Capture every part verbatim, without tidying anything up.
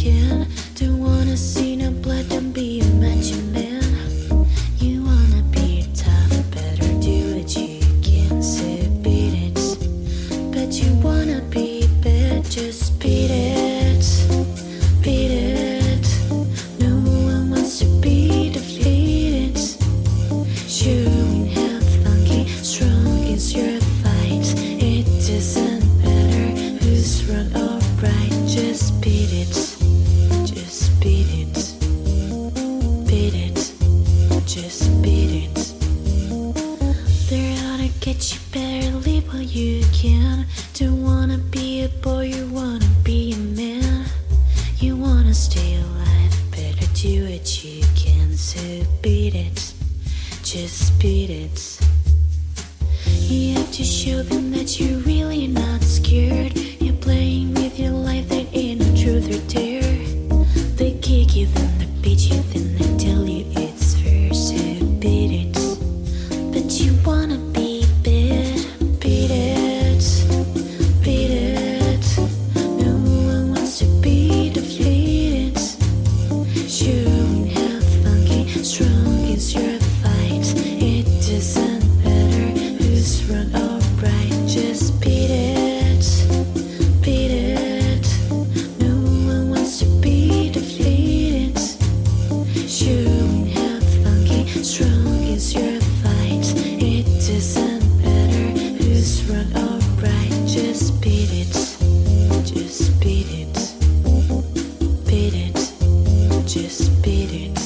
can. Don't wanna see no blood, don't be a macho man. You wanna be tough, better do what you can. So beat it, but you wanna be bad, just beat it, beat it. No one wants to be defeated. Showing how funky, strong is your fight. It doesn't matter who's wrong or right. Just beat it, just beat it, beat it, just beat it. They're out to get you, better leave while you can. Don't wanna be a boy, you wanna be a man. You wanna stay alive, better do what you can. So beat it, just beat it. You have to show them that you're really not scared. You're playing with your life, that ain't no truth or dare. They kick you, then they beat you, then they tell you it's fair. So beat it, but you wanna be bad. Beat it, beat it. No one wants to be defeated. Showing how funky, strong is your fight. It doesn't matter who's wrong or right. Just beat it, beat it. No one wants to be defeated. Showing how funky, strong is your fight. It doesn't matter who's wrong or right. Just beat it, just beat it, beat it, just beat it.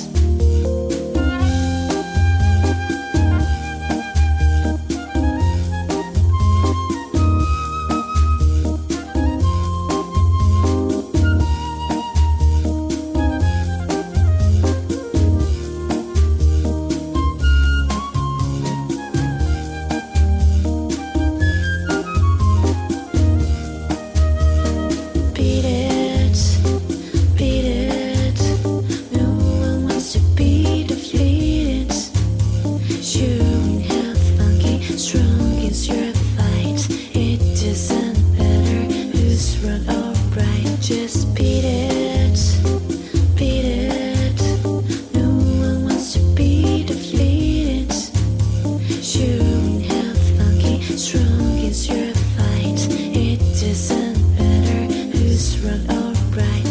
Beat it, beat it. No one wants to be defeated. Showing how funky, strong is your fight. It doesn't matter who's wrong or right. Just beat it, beat it. No one wants to be defeated. Showing how funky, strong is your fight. It doesn't matter who's wrong or right.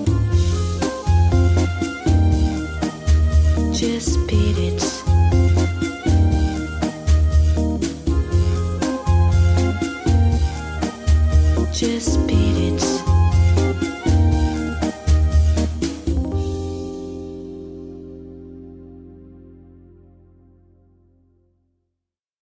Just beat it, just beat it.